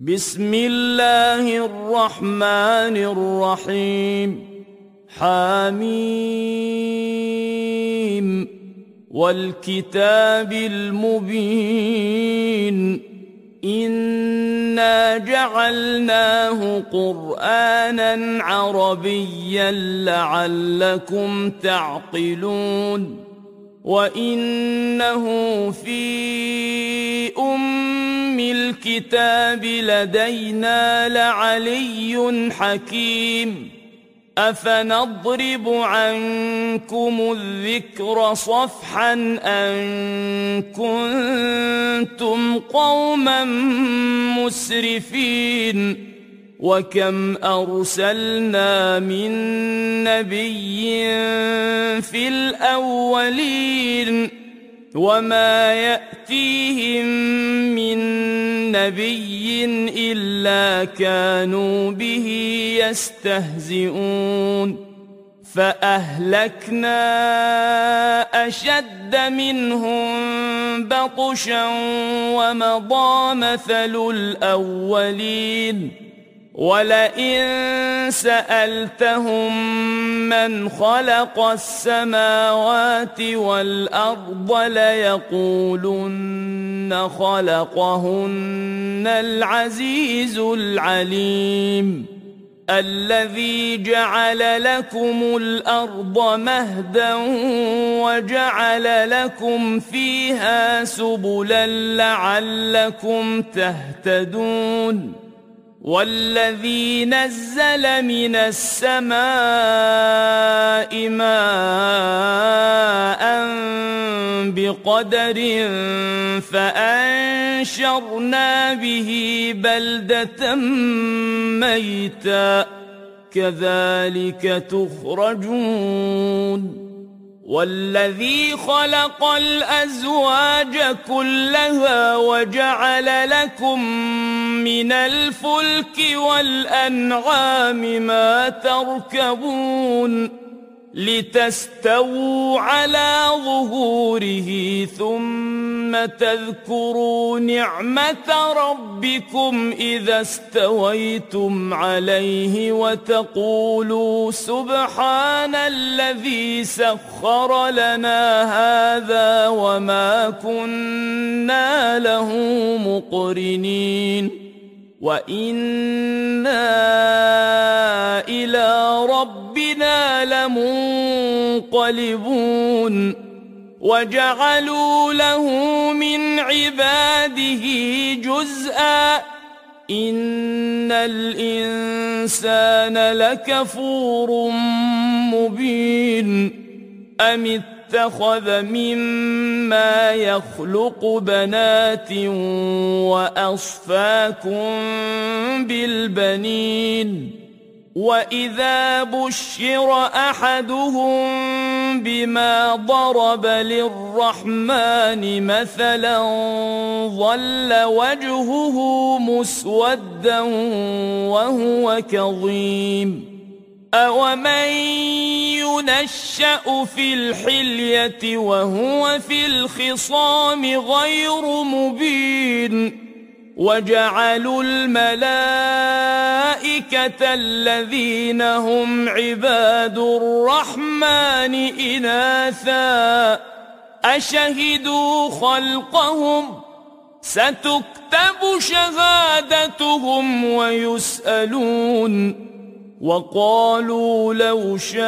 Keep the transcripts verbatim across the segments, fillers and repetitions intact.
بسم الله الرحمن الرحيم. حميم والكتاب المبين إنا جعلناه قرآنا عربيا لعلكم تعقلون وإنه في أم الكتاب لدينا لعلي حكيم أفنضرب عنكم الذكر صفحا أن كنتم قوما مسرفين وكم أرسلنا من نبي في الأولين وما يأتيهم من نبي إلا كانوا به يستهزئون فأهلكنا أشد منهم بطشا ومضى مثل الأولين ولئن سألتهم من خلق السماوات والأرض ليقولن خلقهن العزيز العليم الذي جعل لكم الأرض مهدا وجعل لكم فيها سبلا لعلكم تهتدون والذي نزل من السماء ماء بقدر فأنشرنا به بلدة ميتا كذلك تخرجون والذي خلق الأزواج كلها وجعل لكم من الفلك والأنعام ما تركبون لتستووا على ظهوره ثم تذكروا نعمة ربكم إذا استويتم عليه وتقولوا سبحان الذي سخر لنا هذا وما كنا له مقرنين وإنا إلى ربنا لمنقلبون وجعلوا له من عباده جزءا إن الإنسان لكفور مبين أم اتخذ مما يخلق بنات وأصفاكم بالبنين وإذا بشر أحدهم بما ضرب للرحمن مثلا ظل وجهه مسودا وهو كظيم أومن ينشأ في الحلية وهو في الخصام غير مبين وجعلوا الملائكة الذين هم عباد الرحمن إناثا أشهدوا خلقهم ستكتب شهادتهم ويسألون وقالوا لو شاء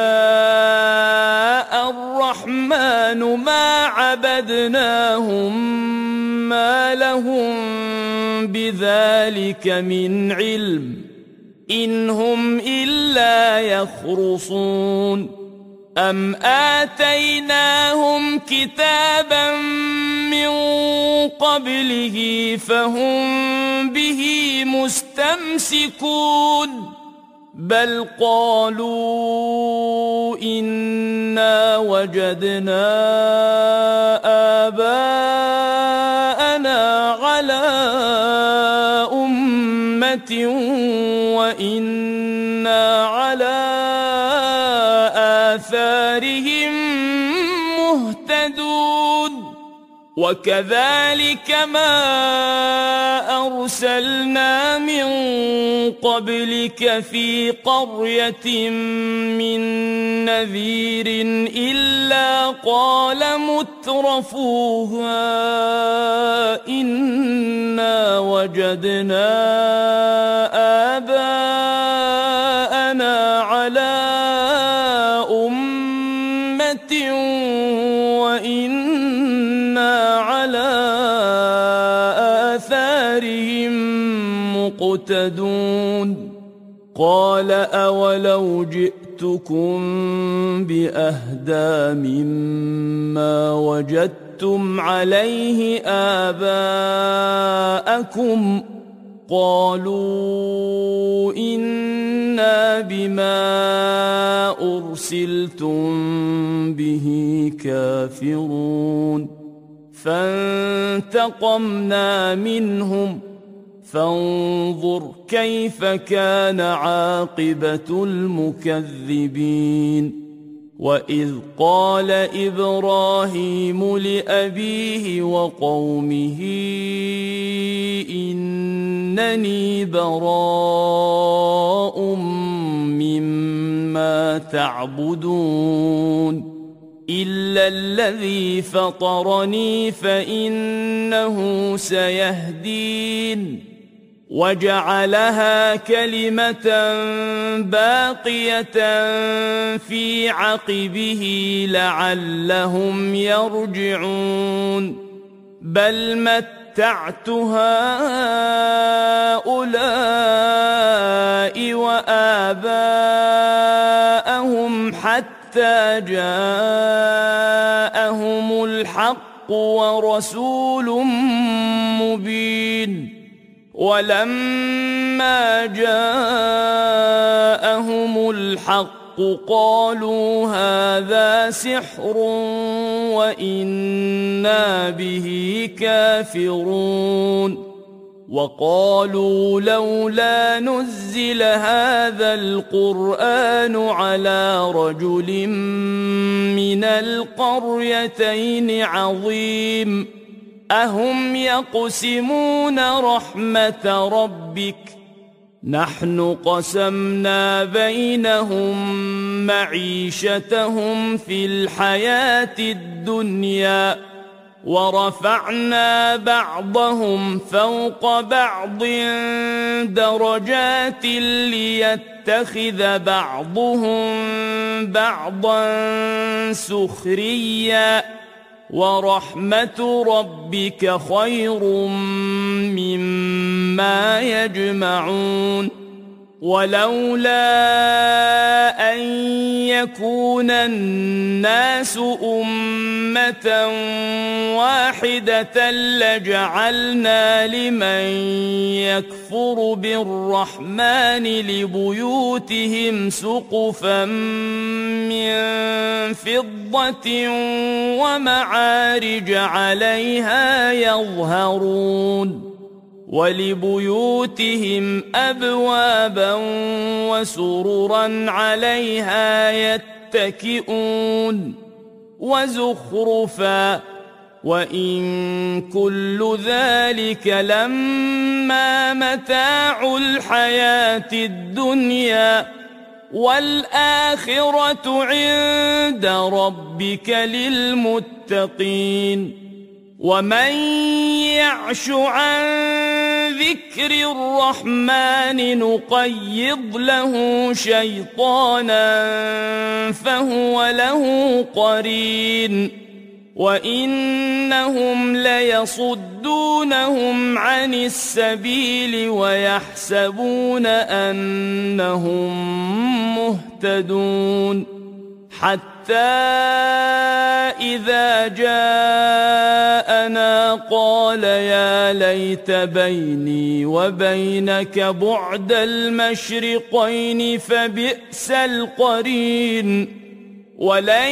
الرحمن ما عبدناهم ما لهم بذلك من علم إن هم إلا يخرصون أم آتيناهم كتابا من قبله فهم به مستمسكون بل قالوا إنا وجدنا آباءنا على أمة وإنا على آثارهم مهتدون وكذلك ما أرسلنا من قبلك في قرية من نذير إلا قال مترفوها إنا وجدنا آباءنا على أمة وإنا على آثارهم مقتدون قال أولو جئتكم بأهدى مما وجدتم عليه آباءكم قالوا إنا بما أرسلتم به كافرون فانتقمنا منهم فانظر كيف كان عاقبة المكذبين وإذ قال إبراهيم لأبيه وقومه إنني براء مما تعبدون إلا الذي فطرني فإنه سيهدين وجعلها كلمة باقية في عقبه لعلهم يرجعون بل متعت هؤلاء وآباءهم حتى جاءهم الحق ورسول مبين ولما جاءهم الحق قالوا هذا سحر وإنا به كافرون وقالوا لولا نزل هذا القرآن على رجل من القريتين عظيم أهم يقسمون رحمة ربك نحن قسمنا بينهم معيشتهم في الحياة الدنيا ورفعنا بعضهم فوق بعض درجات ليتخذ بعضهم بعضا سخريا ورحمة ربك خير مما يجمعون ولولا أن يكون الناس أمة واحدة لجعلنا لمن يكفر بالرحمن لبيوتهم سقفا من فضة ومعارج عليها يظهرون ولبيوتهم أبوابا وسررا عليها يتكئون وزخرفا وإن كل ذلك لما متاع الحياة الدنيا والآخرة عند ربك للمتقين ومن يعش عن ذكر الرحمن نقيض له شيطانا فهو له قرين وإنهم ليصدونهم عن السبيل ويحسبون أنهم مهتدون حتى إذا جاءنا قال يا ليت بيني وبينك بعد المشرقين فبئس القرين ولن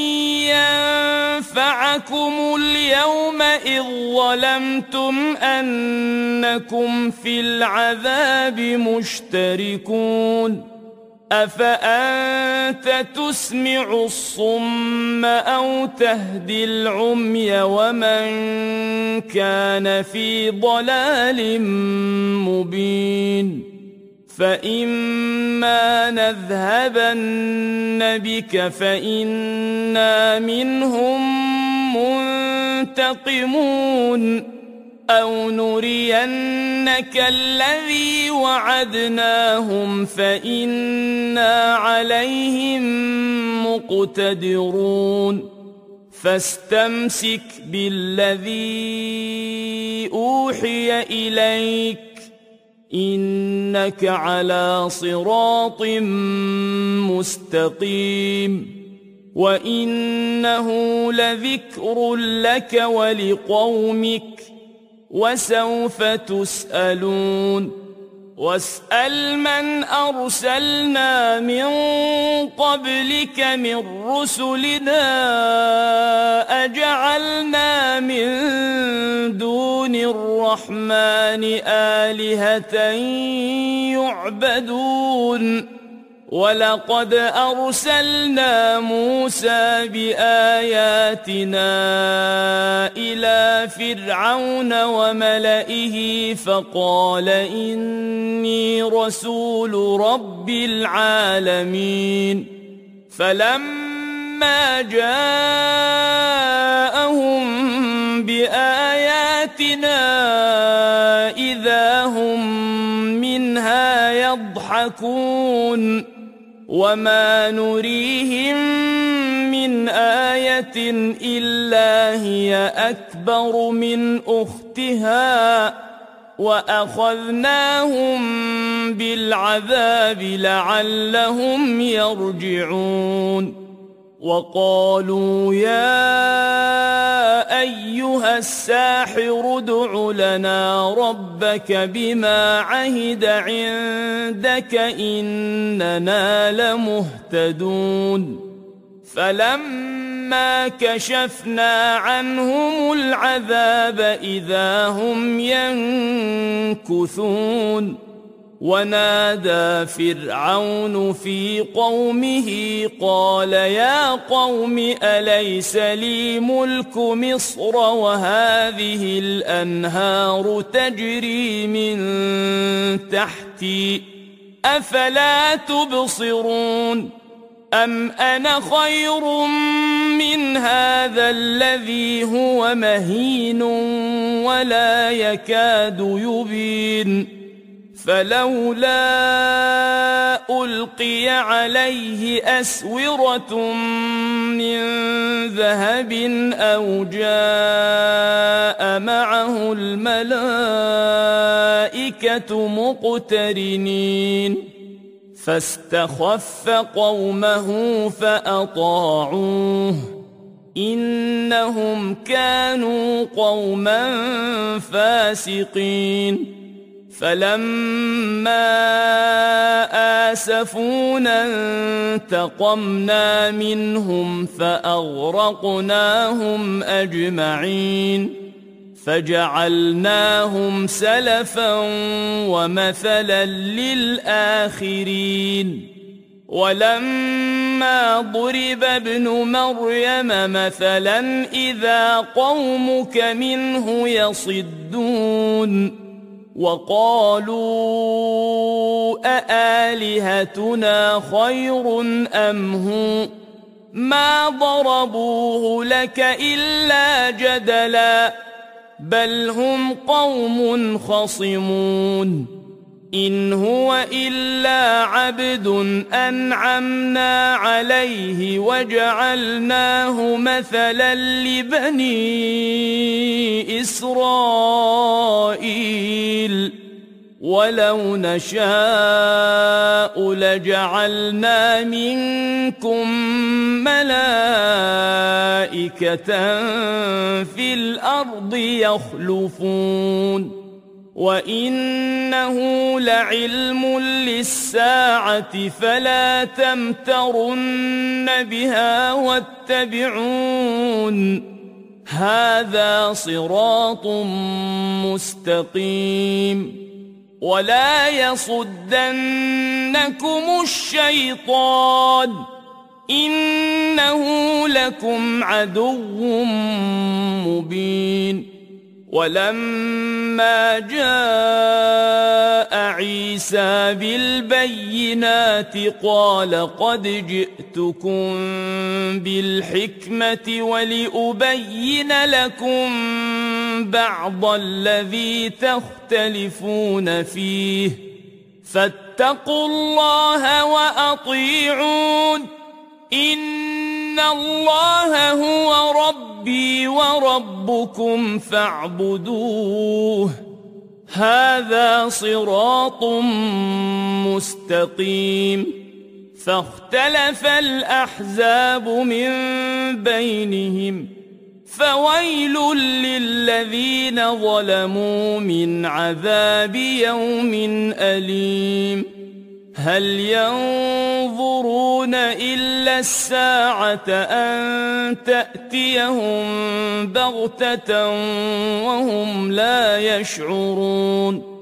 ينفعكم اليوم إذ ظلمتم أنكم في العذاب مشتركون أفأنت تسمع الصم أو تهدي العمي ومن كان في ضلال مبين فإما نذهبن بك فإنا منهم منتقمون أو نرينك الذي وعدناهم فإنا عليهم مقتدرون فاستمسك بالذي أوحي إليك إنك على صراط مستقيم وإنه لذكر لك ولقومك وسوف تسألون واسأل من أرسلنا من قبلك من رسلنا أجعلنا من دون الرحمن آلهة يعبدون ولقد أرسلنا موسى بآياتنا إلى فرعون وملئه فقال إني رسول رب العالمين فلما جاءهم بآياتنا إذا هم منها يضحكون وما نريهم من آية إلا هي أكبر من أختها وأخذناهم بالعذاب لعلهم يرجعون وقالوا يا أيها الساحر ادع لنا ربك بما عهد عندك إننا لمهتدون فلما كشفنا عنهم العذاب إذا هم ينكثون ونادى فرعون في قومه قال يا قوم أليس لي ملك مصر وهذه الأنهار تجري من تحتي أفلا تبصرون أم أنا خير من هذا الذي هو مهين ولا يكاد يبين فلولا ألقي عليه أسورة من ذهب أو جاء معه الملائكة مقترنين فاستخف قومه فأطاعوه إنهم كانوا قوما فاسقين فلما آسفونا انتقمنا منهم فأغرقناهم أجمعين فجعلناهم سلفا ومثلا للآخرين ولما ضرب ابن مريم مثلا إذا قومك منه يصدون وقالوا أآلهتنا خير أم هو ما ضربوه لك إلا جدلا بل هم قوم خصمون إن هو إلا عبد أنعمنا عليه وجعلناه مثلا لبني إسرائيل ولو نشاء لجعلنا منكم ملائكة في الأرض يخلفون وإنه لعلم للساعة فلا تمترن بها واتبعون هذا صراط مستقيم ولا يصدنكم الشيطان إنه لكم عدو مبين. ولما جاء عيسى بالبينات قال قد جئتكم بالحكمة ولأبين لكم بعض الذي تختلفون فيه فاتقوا الله وأطيعون إن الله هو ربي وربكم فاعبدوه هذا صراط مستقيم. فاختلف الأحزاب من بينهم فويل للذين ظلموا من عذاب يوم أليم. هل ينظرون إلا الساعة أن تأتيهم بغتة وهم لا يشعرون.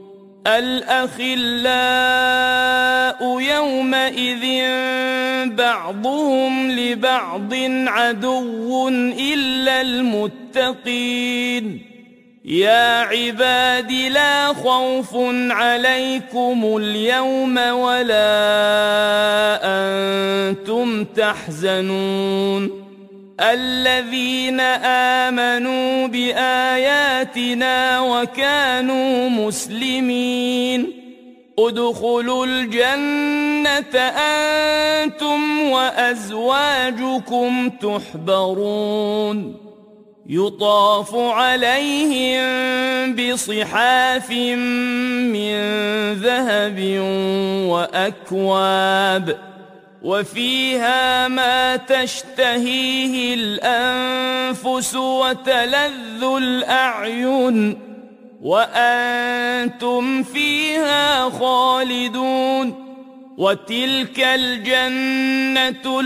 الأخلاء يومئذ بعضهم لبعض عدو إلا المتقين. يا عباد لا خوف عليكم اليوم ولا أنتم تحزنون الذين آمنوا بآياتنا وكانوا مسلمين ادخلوا الجنة أنتم وأزواجكم تحبرون يطاف عليهم بصحاف من ذهب وأكواب وفيها ما تشتهيه الأنفس وتلذ الأعين وأنتم فيها خالدون. وتلك الجنة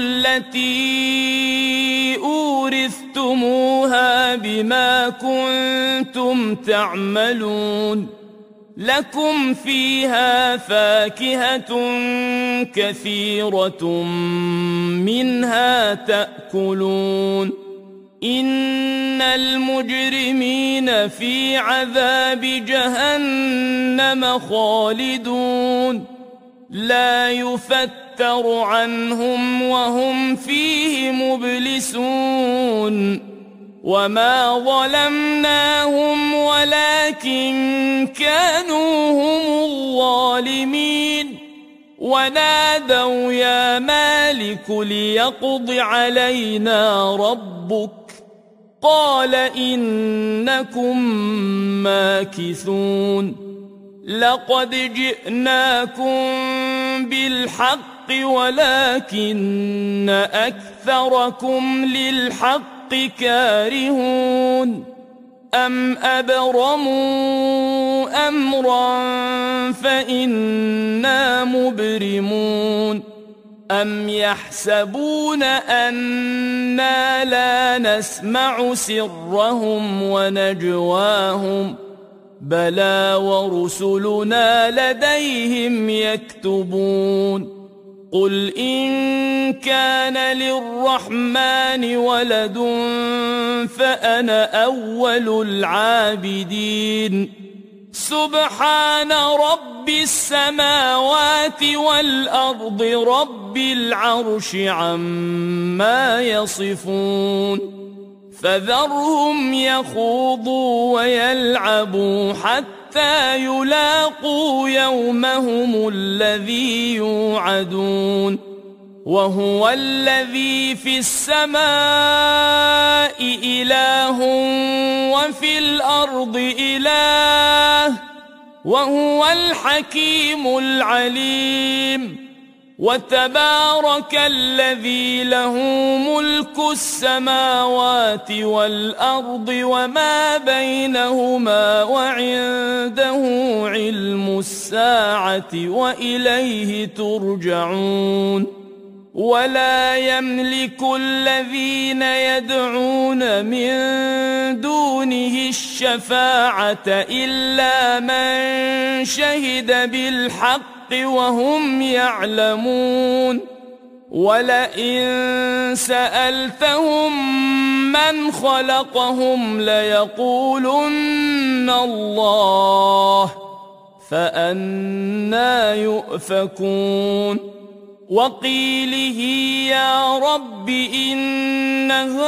التي أورثتموها بما كنتم تعملون لكم فيها فاكهة كثيرة منها تأكلون. إن المجرمين في عذاب جهنم خالدون لا يفتر عنهم وهم فيه مبلسون. وما ظلمناهم ولكن كانوا هم الظالمين. ونادوا يا مالك ليقض علينا ربك قال إنكم ماكثون. لقد جئناكم بالحق ولكن أكثركم للحق كارهون. أم أبرموا أمرا فإنا مبرمون. أم يحسبون أنا لا نسمع سرهم ونجواهم بلى ورسلنا لديهم يكتبون. قل إن كان للرحمن ولد فأنا أول العابدين. سبحان رب السماوات والأرض رب العرش عما يصفون. فذرهم يخوضوا ويلعبوا حتى يلاقوا يومهم الذي يوعدون. وهو الذي في السماء إله وفي الأرض إله وهو الحكيم العليم. وتبارك الذي له ملك السماوات والأرض وما بينهما وعنده علم الساعة وإليه ترجعون. ولا يملك الذين يدعون من دونه الشفاعة إلا من شهد بالحق وهم يعلمون ولئن سألتهم من خلقهم ليقولن الله فأنى يؤفكون وقيله يا رب إن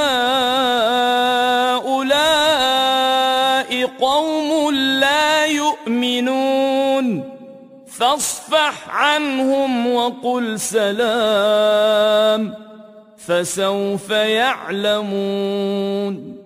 هؤلاء قوم لا يؤمنون فاصفح عنهم وقل سلام فسوف يعلمون.